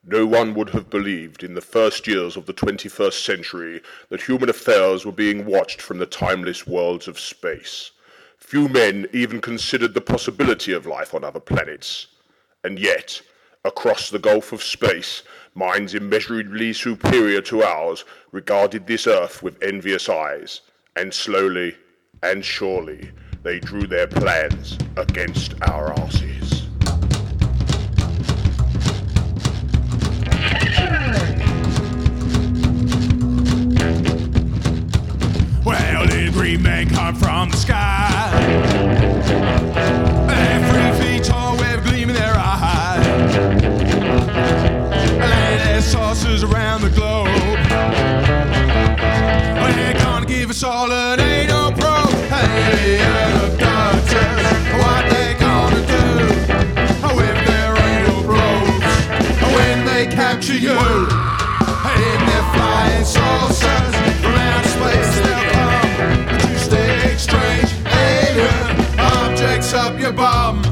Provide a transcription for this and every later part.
No one would have believed in the first years of the 21st century that human affairs were being watched from the timeless worlds of space. Few men even considered the possibility of life on other planets. And yet, across the gulf of space, minds immeasurably superior to ours regarded this Earth with envious eyes, and slowly and surely they drew their plans against our asses. Well, did green men come from the sky? They're 3 feet tall with a gleam in their eye. Lay their saucers around the globe. Well, they're gonna give us all an anal probe. Hey, doctors, what they gonna do with their anal probes when they capture you in their flying saucers from outer space? They'll come to stick strange alien objects up your bum.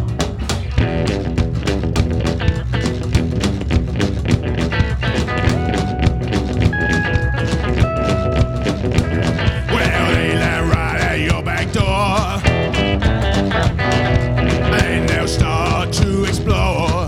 Well, they land right at your back door, and they'll start to explore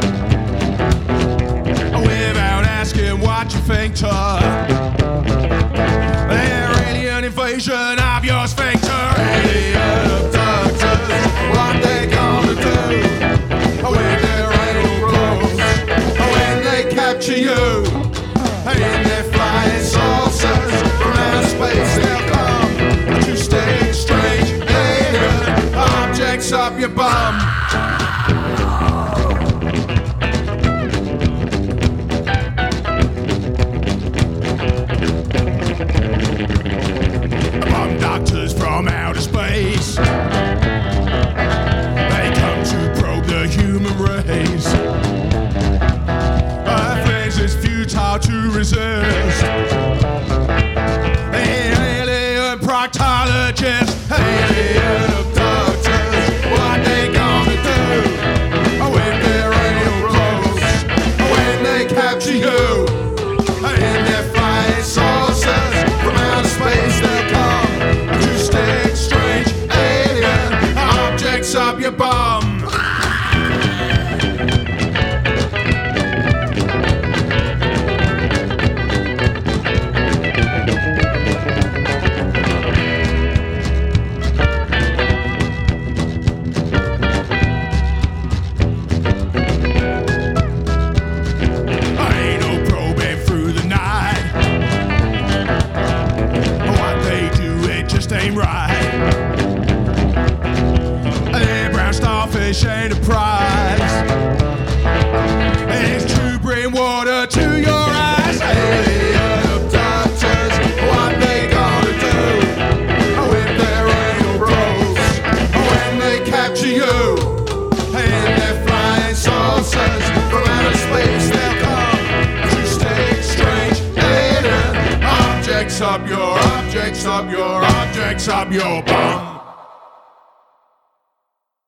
without asking what you think to. They're alien invasion of your sphincter. Alien abductors, what they gonna do with their anal probes when they capture you in their flying saucers from outer space? They'll come to stick strange alien objects up your bum. Doctors from outer space, they come to probe the human race. Earth is futile to resist. Alien proctologists, alien abductors, what they gonna do with their anal probes when they capture you in their flying saucers from outer space? They'll come to stick strange alien objects up your bum. Ain't no probing through the night. What they do, it just ain't right. Their brown starfish ain't a prize. It's to bring water to your eyes. Alien abductors, what they gonna do with their anal probes when they capture you in their flying saucers from outer space? They'll come to stick strange alien objects up your bum.